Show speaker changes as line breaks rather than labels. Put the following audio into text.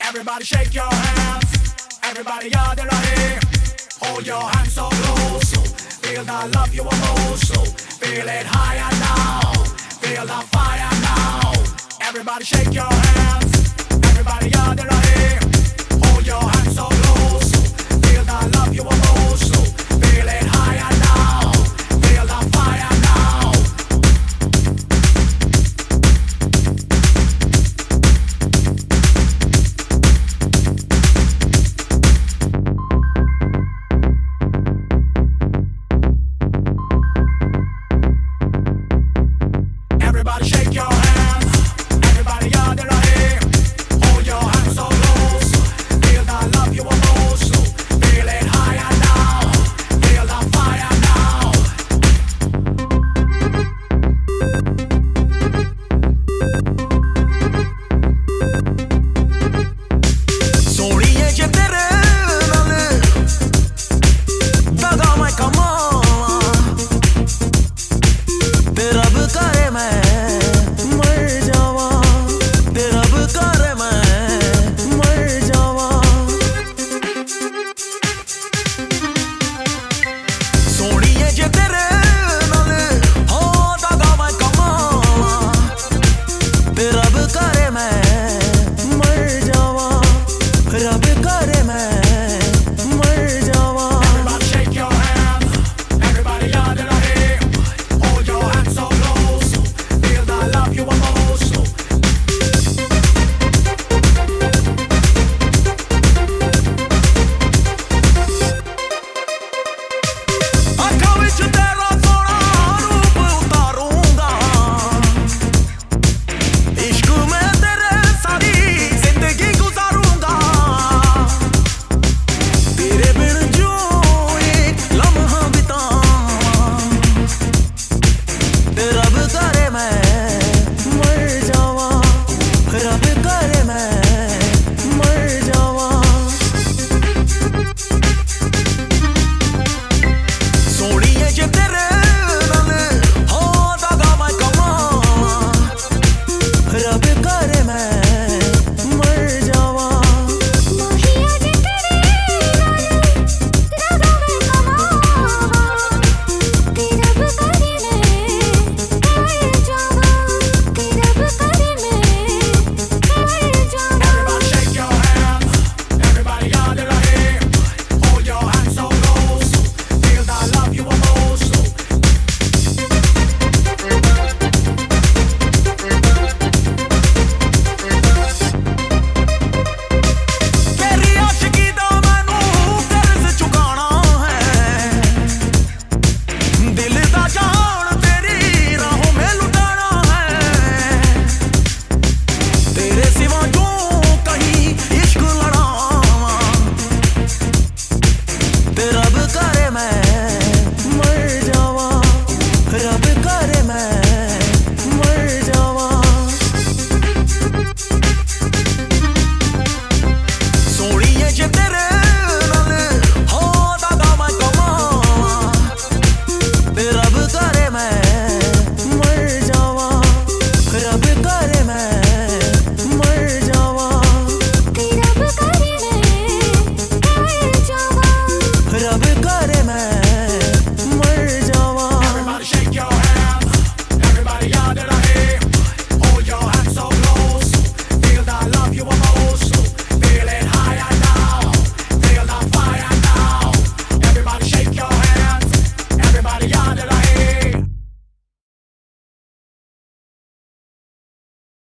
Everybody shake your hands. Everybody out there ready. Hold your hands so close. Feel the love you are most. Feel it higher now. Feel the fire now. Everybody shake your hands. Everybody out there ready. Hold your hands so close. Feel the love you are most. Feel it higher now. Feel the fire now. Everybody shake your hands. Everybody out there ready. Hold your hands so close. Feel the love you are most. Feel it higher now. Feel the fire now.
सोनिए जे तेरे नाल दगा मैं कमां तेरा भी करे मैं मर जावां तेरा भी करे मैं मर जावां सोनिए जे तेरे नाल हो दगा मैं कमां तेरा भी करे मैं मर जावां रब करे मैं मर जावां
Everybody shake your hands. Everybody out there ready. Hold your hands so close. Feel the love you are most.
ਅੱਖਾਂ ਵਿੱਚ ਤੇਰਾ ਸੋਹਣਾ ਰੂਪ ਉਤਾਰੂੰਗਾ इश्क में तेरे सारी जिंदगी गुजारूंगा तेरे बिन जो एक लम्हा बितावां तेरा भी करे मैं मर जावां रब करे मैं मर जावां सोनिए जे तेरे नाल हो दगा मैं कमां रब करे मैं मर जावां
मोहिया जे तेरे नाल दगा मैं कमां तेरा भी करे मैं मर जावां तेरा भी करे मैं मर जावां
Everybody shake your hands. Everybody out there ready. Hold your hands so close. Feel the love you are most.
तेरी आशिकी दा मैनू कर्ज चुकाना है दिल दा